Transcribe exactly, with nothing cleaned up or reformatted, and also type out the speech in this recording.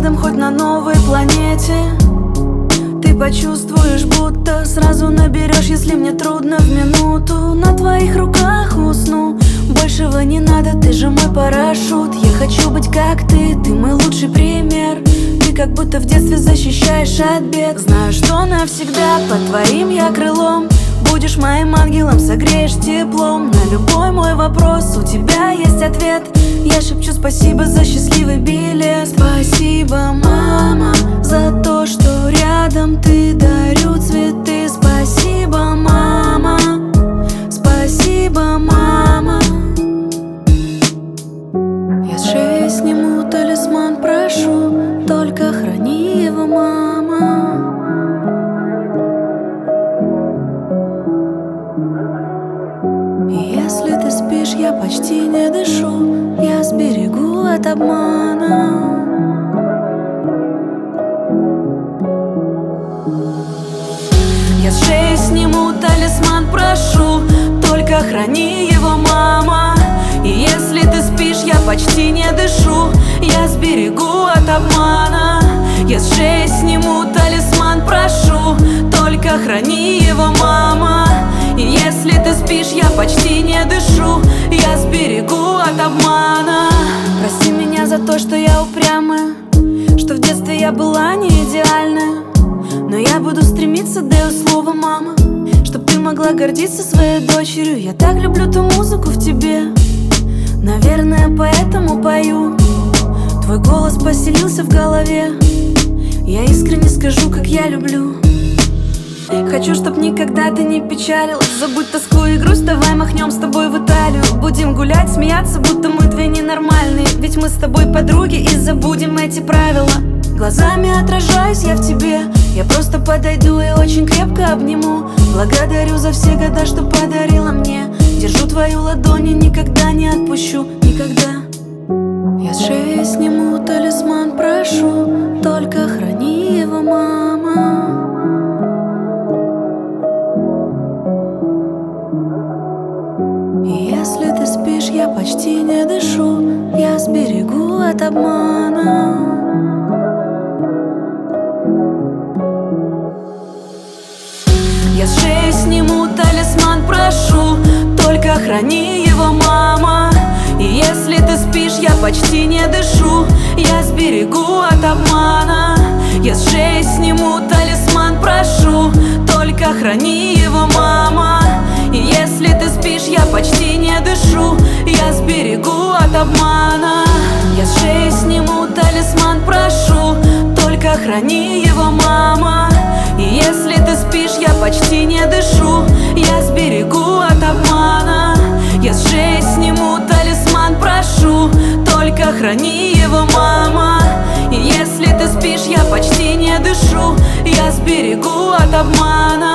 рядом, хоть на новой планете. Ты почувствуешь, будто сразу наберешь, если мне трудно в минуту. На твоих руках усну, большего не надо, ты же мой парашют. Я хочу быть как ты, ты мой лучший пример. Ты как будто в детстве защищаешь от бед. Знаю, что навсегда под твоим я крылом. Будешь моим ангелом, согреешь теплом. На любой мой вопрос у тебя есть ответ. Я шепчу спасибо за счастливый билет. Спасибо, мама, за то, что рядом ты, дарю цветы. Спасибо, мама, спасибо, мама. Я с шеи сниму талисман, прошу, только храни его, мама. Если ты спишь, я почти не дышу, я сберегу от обмана. Я с шеи сниму талисман, прошу, только храни его, мама. И если ты спишь, я почти не дышу, я сберегу от обмана. Я с шеи сниму талисман, прошу, только храни его, мама. И если ты спишь, я почти не дышу, я сберегу от обмана. Прости меня за то, что я упрямая, что в детстве я была не идеальная. Но я буду стремиться, даю слово, мама, чтоб ты могла гордиться своей дочерью. Я так люблю ту музыку в тебе, наверное, поэтому пою. Твой голос поселился в голове, я искренне скажу, как я люблю. Хочу, чтоб никогда ты не печалилась. Забудь тоску и грусть, давай махнем с тобой в Италию. Будем гулять, смеяться, будто мы две ненормальные. Ведь мы с тобой подруги и забудем эти правила. Глазами отражаюсь я в тебе, я просто подойду и очень крепко обниму. Благодарю за все года, что подарила мне. Держу твою ладонь и никогда не отпущу, никогда. Я с шеи сниму талисман, прошу, только храни его, мама. Если ты спишь, я почти не дышу, я сберегу от обмана. Я с шеи сниму талисман, прошу, только храни его, мама. И если ты спишь, я почти не дышу, я сберегу от обмана. Я с шеи сниму талисман, прошу, только храни его, мама. И если ты спишь, я почти не дышу, я сберегу от обмана. Я с шеи сниму талисман, прошу, только храни его, мама. И если ты спишь, я почти не дышу, я сберегу от обмана. Я с шеи сниму талисман, прошу, только храни его, мама. И если ты спишь, я почти не дышу, я сберегу от обмана.